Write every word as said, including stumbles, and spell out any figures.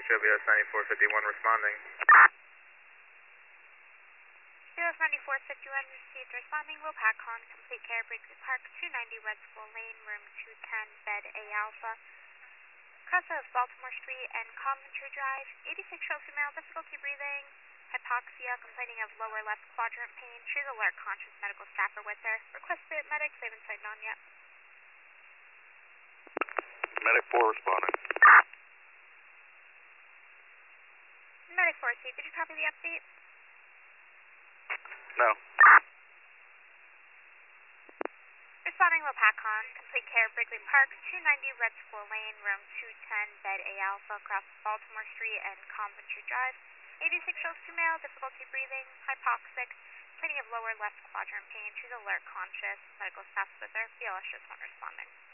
O B S ninety-four fifty-one responding. U S ninety-four fifty-one received responding, Lopakon, complete care, Briggs Park, two ninety Red School Lane, room two ten, bed A Alpha. Cross of Baltimore Street and Coventry Drive, eighty-six year old female, difficulty breathing, hypoxia, complaining of lower left quadrant pain. She's alert, conscious, medical staff are with her. Request spirit medics, they haven't signed on yet. Medic four responding. Medic four C, did you copy the update? No. Responding Lopakon, complete care, Brigley Park, two ninety Red School Lane, room two ten, bed A Alpha, across Baltimore Street and Coventry Drive. eighty-six year old female, difficulty breathing, hypoxic, complaining of lower left quadrant pain. She's alert, conscious, medical staff with her. B L S just one responding.